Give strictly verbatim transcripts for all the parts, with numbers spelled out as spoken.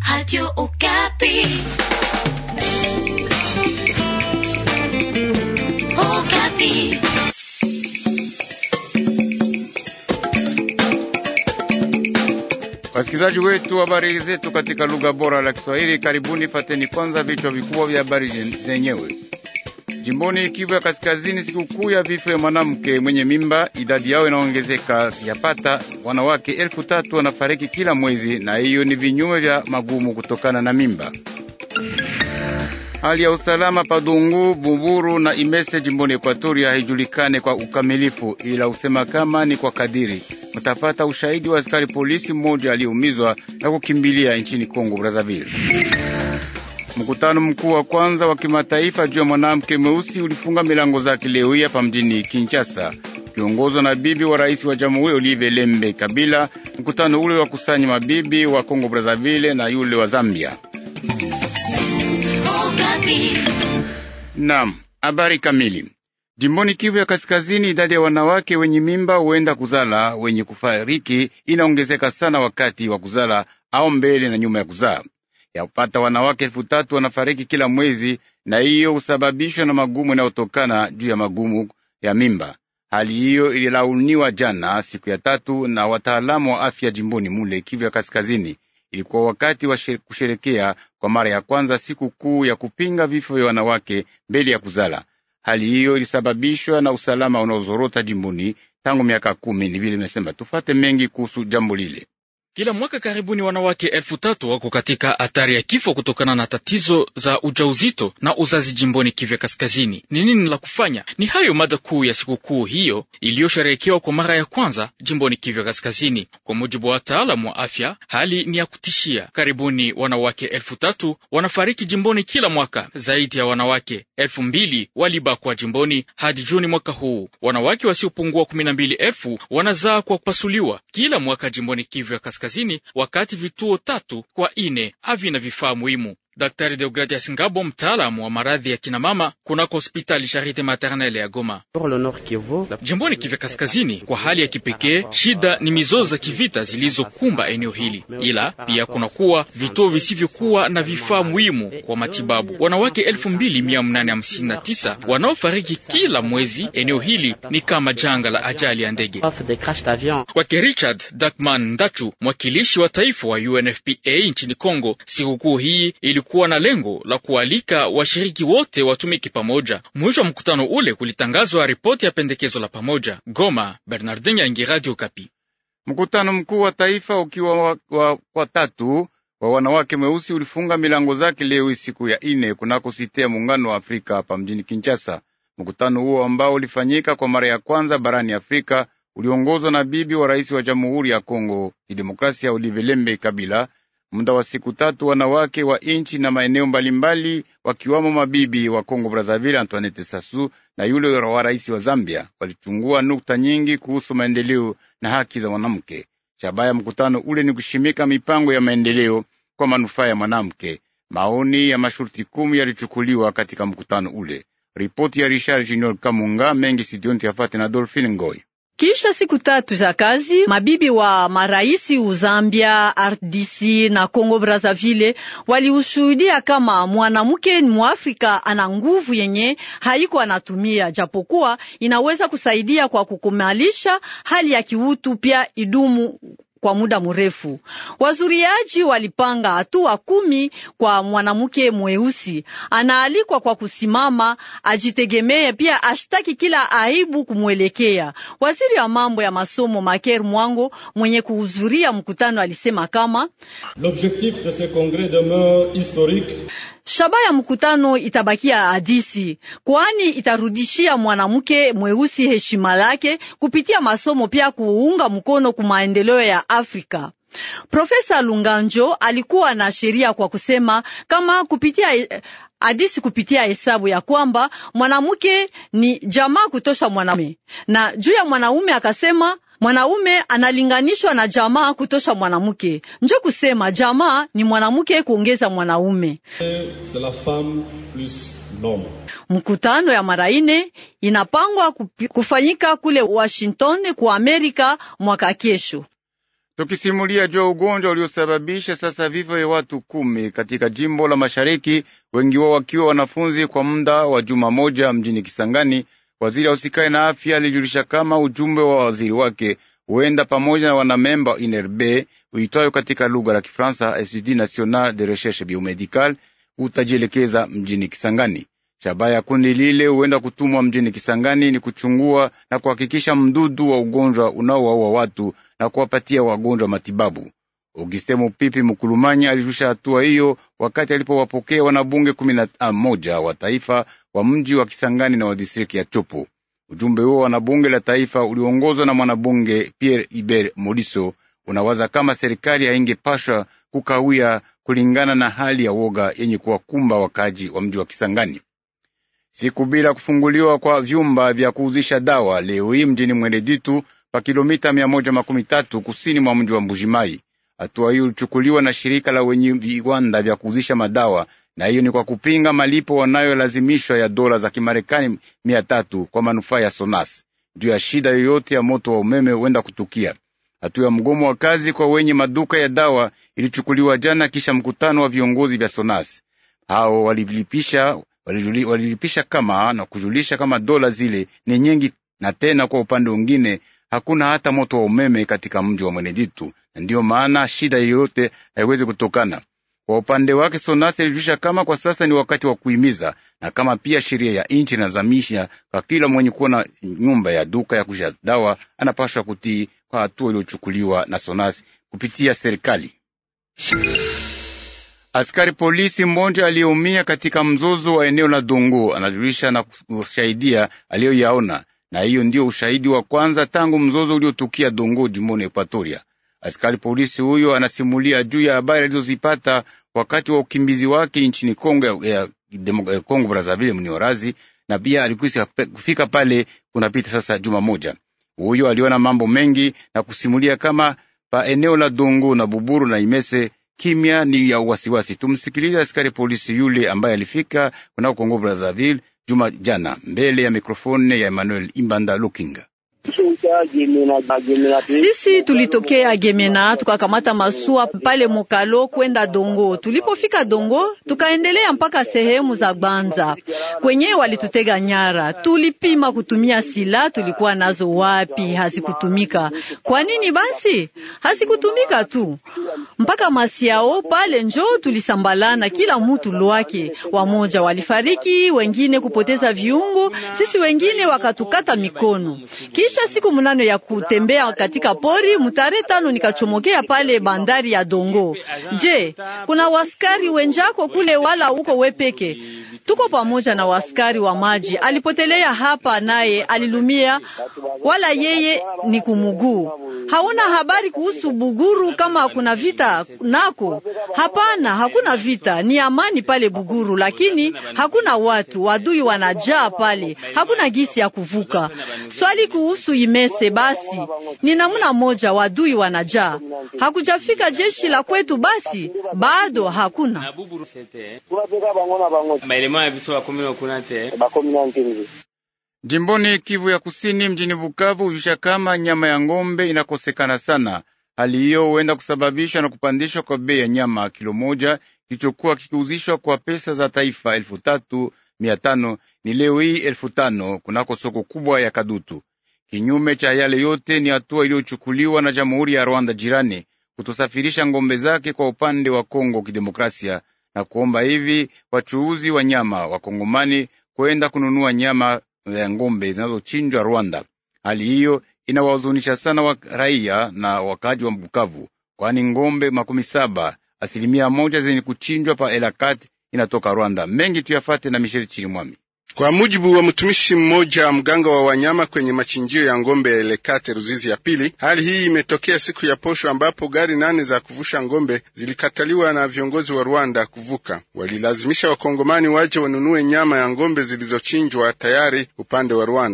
Radio Okapi. Okapi. Wasikilizaji wetu, habari zetu katika lugha bora la Kiswahili. Karibuni, fateni kwanza vichwa vikubwa vya habari zenyewe. Jimboni Kivu ya Kaskazini, sikukuu ya vifo ya mwanamke mwenye mimba, idadi yao inaongezeka. Yapata wanawake elfu tatu wanafariki kila mwezi, na hiyo ni vinyume vya magumu kutokana na mimba. Hali ya usalama Padungu, Bumburu na Imese jimboni Ekwatoria haijulikane kwa ukamilifu, ila usema kama ni kwa kadiri. Mtafata ushahidi wa askari polisi mmoja aliyeumizwa na kukimbilia nchini Kongo Brazzaville. Mkutano mkuu wa kwanza wa kimataifa juu ya mwanamke mweusi ulifunga milango zake leo hapa mjini Kinshasa, kiongozwa na bibi wa rais wa jamhuri Olive Lembe Kabila. Mkutano ule wa kusanya mabibi wa Kongo Brazzaville na yule wa Zambia. Naam, habari kamili. Jimboni Kivu ya Kaskazini, idadi ya wanawake wenye mimba huenda kuzala wenye kufariki inaongezeka sana wakati wa kuzala au mbele na nyuma ya kuzaa. Yapata wanawake elfu tatu wanafariki kila mwezi, na hiyo husababishwa na magumu yanayotokana juu ya magumu ya mimba. Hali hiyo ililauniwa jana siku ya tatu na wataalamu wa afya jimboni mule Kivu ya Kaskazini. Ilikuwa wakati wa kusherekea kwa mara ya kwanza siku kuu ya kupinga vifo vya wanawake mbele ya kuzala. Hali hiyo ilisababishwa na usalama unaozorota jimboni tangu miaka kumi. Ni vile nimesema. Tufate mengi kuhusu jambo lile. Kila mwaka karibuni wanawake elfu tatu wako katika hatari ya kifo kutokana na tatizo za ujauzito na uzazi jimboni Kivu Kaskazini. Ni nini la kufanya? Ni hayo mada kuu ya sikukuu hiyo iliyosherehekewa kwa mara ya kwanza jimboni Kivu Kaskazini. Kwa mujibu wa wataalamu wa afya, hali ni ya kutishia. Karibuni wanawake elfu tatu wanafariki jimboni kila mwaka. Zaidi ya wanawake elfu mbili walibakwa jimboni hadi Juni mwaka huu. Wanawake wasiopungua kumi na mbili elfu wanazaa kwa kupasuliwa kila mwaka jimboni Kivu Kaskazini, wakati vituo tatu kwa ine havina vifaa muhimu. Daktari Deogratias Ngabo, mtaalamu wa maradhi ya kinamama kunako hospitali Charite Maternelle ya Goma. Jimboni Kivu Kaskazini, kwa hali ya kipekee, shida ni mizozo za kivita zilizokumba eneo hili, ila pia kunakuwa vituo visivyokuwa na vifaa muhimu kwa matibabu. Wanawake elfu mbili mia nane hamsini na tisa wanaofariki kila mwezi eneo hili ni kama janga la ajali ya ndege. Kwa Richard Dakman Ndachu, mwakilishi wa taifa wa U N F P A nchini Kongo, sikukuu hii ili kuwa na lengo la kualika washiriki wote watumiki pamoja. Mwisho wa mkutano ule kulitangazwa ripoti ya pendekezo la pamoja. Goma, Bernardin Yangi, Radio Okapi. Mkutano mkuu wa taifa ukiwa wa, wa, wa tatu wa wanawake mweusi ulifunga milango zake leo siku ya ine kunako site ya Muungano wa Afrika hapa mjini Kinshasa. Mkutano huo ambao ulifanyika kwa mara ya kwanza barani Afrika uliongozwa na bibi wa rais wa Jamhuri ya Kongo Kidemokrasia Olive Lembe Kabila. Muda wa siku tatu wanawake wa inchi na maeneo mbalimbali wakiwamo mabibi wa Kongo Brazzaville Antoinette Sassou na yule wa rais wa Zambia walichungua nukta nyingi kuhusu maendeleo na haki za mwanamke. Shabaha ya mkutano ule ni kushimika mipango ya maendeleo kwa manufaa ya mwanamke. Maoni ya masharti kumi yalichukuliwa katika mkutano ule. Ripoti ya Richard Junior Kamunga mengi studioni yafate na Dolphine Ngoy. Kisha siku tatu za kazi, mabibi wa maraisi Uzambia, R D C na Kongo Brazzaville waliushuhudia kama mwanamke Mwafrika ana nguvu yenye haiko anatumia, japokuwa inaweza kusaidia kwa kukumalisha hali ya kiutu pia idumu kwa muda mrefu. Wazuriaji walipanga hatua kumi kwa mwanamke mweusi. Anaalikwa kwa kusimama, ajitegemee, pia ashtaki kila aibu kumwelekea. Waziri wa mambo ya masomo Maker Mwango mwenye kuhudhuria mkutano alisema kama l'objectif de ce congrès demeure historique. Shabaha ya mkutano itabakia hadisi, kwani itarudishia mwanamke mweusi heshima lake kupitia masomo, pia kuunga mkono kwa maendeleo ya Afrika. Profesa Lunganjo alikuwa na sheria kwa kusema kama kupitia hadisi kupitia hesabu ya kwamba mwanamke ni jamaa kutosha mwanaume, na juu ya mwanaume akasema mwanaume analinganishwa na jamaa kutosha mwanamke. Njo kusema jamaa ni mwanamke kuongeza mwanaume. C'est la femme plus l'homme. Mkutano ya mara ine inapangwa kufanyika kule Washington kwa Amerika mwaka kesho. Tukisimulia juu ya ugonjwa uliosababisha sasa vifo vya watu kumi katika jimbo la Mashariki, wengi wao wakiwa wanafunzi kwa muda wa juma moja mjini Kisangani. Waziri wa usikae na afya alijulisha kama ujumbe wa waziri wake huenda pamoja na wanamemba I N R B uitwayo katika lugha la Kifaransa Institut National de Recherche Biomedicale utajielekeza mjini Kisangani. Shabaha ya kundi lile huenda kutumwa mjini Kisangani ni kuchungua na kuhakikisha mdudu wa ugonjwa unaowaua watu na kuwapatia wagonjwa matibabu. Auguste Mupipi Mkulumanya alirusha hatua hiyo wakati alipowapokea wanabunge kumi na moja wa taifa wa mji wa Kisangani na wa distrikti ya Chopo. Ujumbe huo wanabunge la taifa uliongozwa na mwanabunge Pierre Iber Modiso unawaza kama serikali haingepashwa kukawia kulingana na hali ya woga yenye kuwakumba wakaji wa mji wa Kisangani. Siku bila kufunguliwa kwa vyumba vya kuuzisha dawa leo hii mjini Mweneditu pa kilomita mia moja makumi tatu kusini mwa mji wa Mbujimai. Hatua hiyo ilichukuliwa na shirika la wenye viwanda vya kuuzisha madawa, na hiyo ni kwa kupinga malipo wanayolazimishwa ya dola za Kimarekani mia tatu kwa manufaa ya Sonas juu ya shida yoyote ya moto wa umeme huenda kutukia. Hatua ya mgomo wa kazi kwa wenye maduka ya dawa ilichukuliwa jana kisha mkutano wa viongozi vya Sonas. Hao walilipisha walilipisha kama na kujulisha kama dola zile ni nyingi, na tena kwa upande mwingine hakuna hata moto wa umeme katika mji wa Mweneditu, na ndiyo maana shida yoyote haiwezi kutokana. Kwa upande wake Sonas alijulisha kama kwa sasa ni wakati wa kuhimiza, na kama pia sheria ya nchi inazamisha kwa kila mwenye kuwa na nyumba ya duka ya kuuza dawa anapaswa kutii kwa hatua iliyochukuliwa na Sonas kupitia serikali. Askari polisi mmoja aliyeumia katika mzozo wa eneo la Dongo anajulisha na kushahidia aliyoyaona, na hiyo ndio ushahidi wa kwanza tangu mzozo uliotukia Dongo jimboni Equatoria. Askari polisi huyo anasimulia juu ya habari alizozipata wakati wa ukimbizi wake nchini Kongo ya Kongo Brazzaville mniorazi, na pia alikuwa kufika pale kunapita sasa juma moja. Huyo aliona mambo mengi na kusimulia kama pa eneo la Dongo na Buburu na Imese kimya ni ya wasiwasi. Tumsikilize askari polisi yule ambaye alifika kuna Kongo Brazzaville juma jana mbele ya mikrofone ya Emmanuel Imbanda Lukinga. Sisi tulitokea Gemena tukakamata masua pale Mokalo kwenda Dongo. Tulipofika Dongo tukaendelea mpaka sehemu za Gbanza kwenye walitutega nyara. Tulipima kutumia sila tulikuwa nazo wapi, hazikutumika. Kwa nini basi? Hazikutumika tu. Mpaka masiao pale njo tulisambalana kila mtu lwake. Wamoja walifariki, wengine kupoteza viungo, sisi wengine wakatukata mikono. Kisha siku munano ya kutembea katika pori, mutare tano nikachomokea pale bandari ya Dongo. Je, kuna waskari wenjako kule wala uko wepeke? Tuko pamoja na waskari wa maji. Alipotelea hapa naye alilumia, wala yeye ni kumuguu. Hauna habari kuhusu Buguru kama kuna vita nako? Hapana, hakuna vita, ni amani pale Buguru, lakini hakuna watu, wadui wanajaa pale, hakuna gisi ya kuvuka. Swali kuhusu Imese basi, ni namna moja wadui wanajaa. Hakujafika jeshi la kwetu basi, bado hakuna. Jimboni Kivu ya Kusini mjini Bukavu hujusha kama nyama ya ngombe inakosekana sana. Hali hiyo huenda kusababishwa na kupandishwa kwa bei ya nyama kilo moja kilichokuwa kikiuzishwa kwa pesa za taifa elfu tatu mia tano ni leo hii elfu tano kunako soko kubwa ya Kadutu. Kinyume cha yale yote ni hatua iliyochukuliwa na Jamhuri ya Rwanda jirani kutosafirisha ngombe zake kwa upande wa Kongo Kidemokrasia, na kuomba hivi wachuuzi wa nyama wa Kongomani kwenda kununua nyama ya ngombe zinazochinjwa Rwanda. Hali hiyo inawahuzunisha sana wa raia na wakaji wa Bukavu, kwani ngombe makumi saba asilimia moja zenye kuchinjwa pa Elakat inatoka Rwanda. Mengi tuyafate na Michel Chirimwami. Kwa mujibu wa mtumishi mmoja mganga wa wanyama kwenye machinjio ya ngombe ya Elekate Ruzizi ya pili, hali hii imetokea siku ya posho ambapo gari nane za kuvusha ngombe zilikataliwa na viongozi wa Rwanda kuvuka. Walilazimisha wakongomani waje wanunue nyama ya ngombe zilizochinjwa tayari upande wa Rwanda.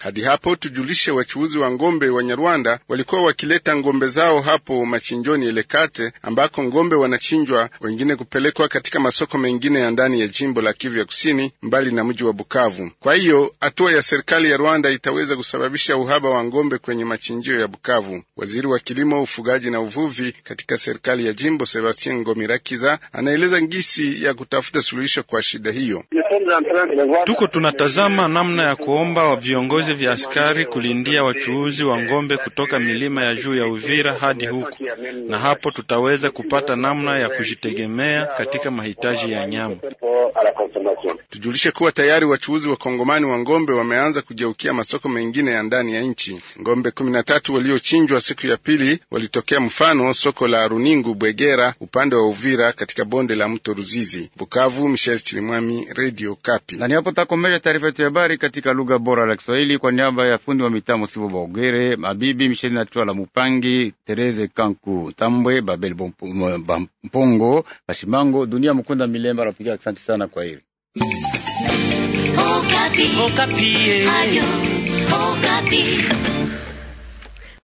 Hadi hapo tujulishe, wachuuzi wa ngombe wa Nyarwanda walikuwa wakileta ngombe zao hapo machinjoni Elekate, ambako ngombe wanachinjwa, wengine kupelekwa katika masoko mengine ya ndani ya jimbo la Kivu ya Kusini, mbali na mji wa Bukavu. Kwa hiyo hatua ya serikali ya Rwanda itaweza kusababisha uhaba wa ngombe kwenye machinjio ya Bukavu. Waziri wa kilimo, ufugaji na uvuvi katika serikali ya jimbo, Sebastien Ngomirakiza, anaeleza ngisi ya kutafuta suluhisho kwa shida hiyo. Tuko tunatazama namna ya kuomba wa viongozi vya askari kulindia wachuuzi wa ngombe kutoka milima ya juu ya Uvira hadi huku, na hapo tutaweza kupata namna ya kujitegemea katika mahitaji ya nyama. Tujulishe kuwa tayari wachuuzi wa Kongomani wa ngombe wameanza kugeukia masoko mengine ya ndani ya nchi. Ngombe kumi na tatu waliochinjwa siku ya pili walitokea mfano soko la Runingu Bwegera upande wa Uvira katika bonde la mto Ruzizi. Bukavu, Michel Chirimwami, Radio Kapi. Na niapo takomesha taarifa yetu ya habari katika lugha bora la Kiswahili kwa niaba ya fundi wa mitambo Sibo Baogere, Mabibi Michel Natwala Mupangi, Tereze Kanku Tambwe, Babel Mpongo, Bashimango, Dunia Mukunda Milemba rapiga. Asante sana, kwa heri. Okapi. Okapi. Ayo. Okapi.